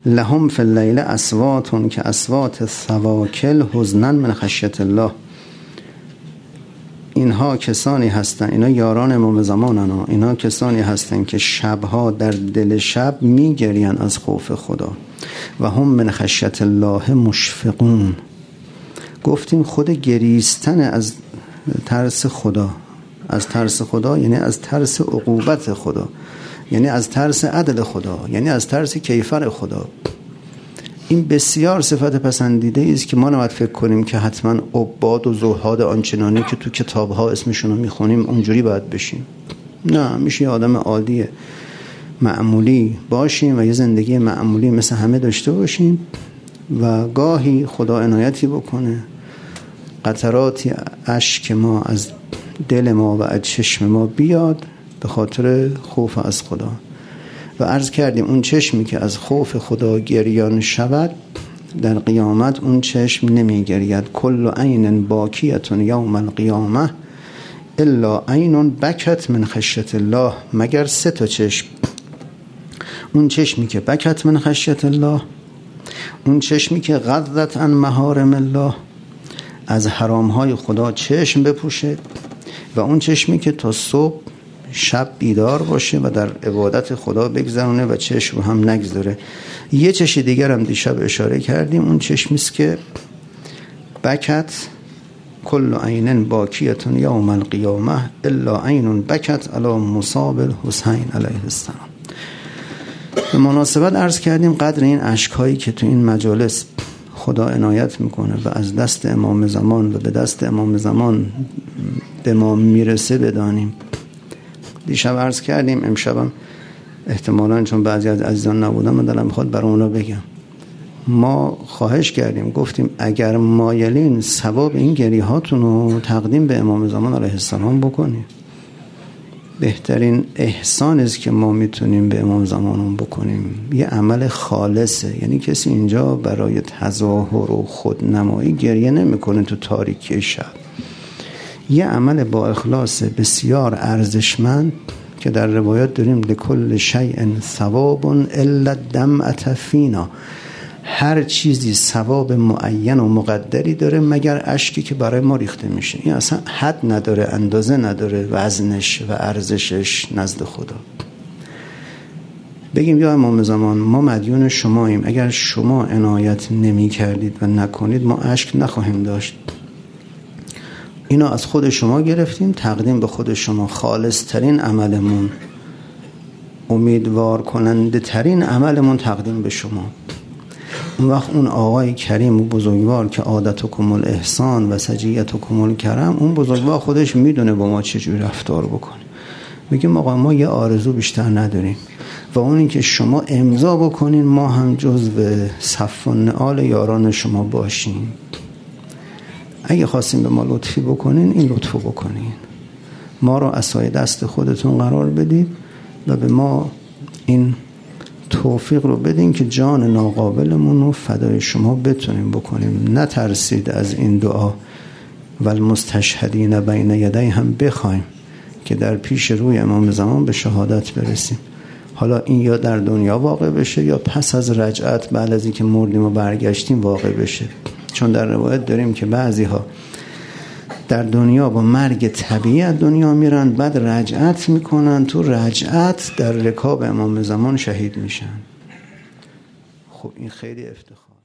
لهم فی اللیل اصوات که اصوات ثواکل حزنا من خشیت الله. اینها کسانی هستند، اینا یاران امام زمانن، اینا کسانی هستند که شبها در دل شب میگرین از خوف خدا. و هم من خشیت الله مشفقون. گفتیم خود گریستن از ترس خدا، از ترس خدا یعنی از ترس عقوبت خدا، یعنی از ترس عدل خدا، یعنی از ترس کیفر خدا. این بسیار صفت پسندیده است که ما نباید فکر کنیم که حتما عباد و زهاد آنچنانی که تو کتاب‌ها اسمشون رو میخونیم اونجوری باید بشیم. نه، میشه یه آدم عادی معمولی باشیم و یه زندگی معمولی مثل همه داشته باشیم و گاهی خدا عنایتی بکنه قطراتی اشک ما از دل ما و از چشم ما بیاد به خاطر خوف از خدا. و عرض کردیم اون چشمی که از خوف خدا گریان شود در قیامت اون چشم نمی گرید. کل عین باکیت یوم القیامه الا عین بکت من خشیت الله. مگر 3 تا چشم. اون چشمی که بکت من خشیت الله، اون چشمی که غضت عن محارم الله، از حرامهای خدا چشم بپوشه، و اون چشمی که تا صبح شب بیدار باشه و در عبادت خدا بگذرونه و چشم هم نگذاره. یه چشم دیگر هم دیشب اشاره کردیم، اون چشمی است که بکت کل عین باکیت یوم القیامه الا عین بکت علی مصاب الحسین علیه السلام. به مناسبت عرض کردیم قدر این اشک‌هایی که تو این مجالس خدا عنایت میکنه و از دست امام زمان و به دست امام زمان به ما میرسه بدانیم. دیشب عرض کردیم، امشبم احتمالاً چون بعضی از عزیزان نبودن من دلم میخواد برای اونا بگم. ما خواهش کردیم، گفتیم اگر مایلین ثواب این گریهاتون رو تقدیم به امام زمان علیه السلام بکنیم. بهترین احسان است که ما میتونیم به امام زمانون بکنیم یه عمل خالصه. یعنی کسی اینجا برای تظاهر و خودنمایی گریه نمیکنه تو تاریکی شب. یه عمل با اخلاص بسیار ارزشمند که در روایات داریم لکل شیء ثواب الا الدمعة فینا. هر چیزی ثواب معین و مقدری داره مگر اشکی که برای ما ریخته میشه. این اصلا حد نداره، اندازه نداره وزنش و ارزشش نزد خدا. بگیم یا امام زمان ما مدیون شماییم، اگر شما عنایت نمی کردید و نکنید ما اشک نخواهیم داشت. اینا از خود شما گرفتیم، تقدیم به خود شما. خالص ترین عملمون، امیدوار کننده ترین عملمون تقدیم به شما. اون وقت اون آقای کریم و بزرگوار که عادتکم الاحسان و سجیتکم الکرم، اون بزرگوار خودش میدونه با ما چجوری رفتار بکنه. میگیم آقا ما یه آرزو بیشتر نداریم و اون این که شما امضا بکنین ما هم جزو صف النعال یاران شما باشیم. اگه خواستین به ما لطفی بکنین این لطفو بکنین، ما رو عصای دست خودتون قرار بدید و به ما این توفیق رو بدین که جان ناقابلمون رو فدای شما بتونیم بکنیم. نترسید از این دعا و المستشهدین بین یدی هم بخوایم که در پیش روی امام زمان به شهادت برسیم. حالا این یا در دنیا واقع بشه یا پس از رجعت بعد از اینکه مردیم و برگشتیم واقع بشه. چون در روایت داریم که بعضی ها در دنیا با مرگ طبیعی از دنیا میرن، بعد رجعت میکنن، تو رجعت در رکاب امام زمان شهید میشن. خب این خیلی افتخار.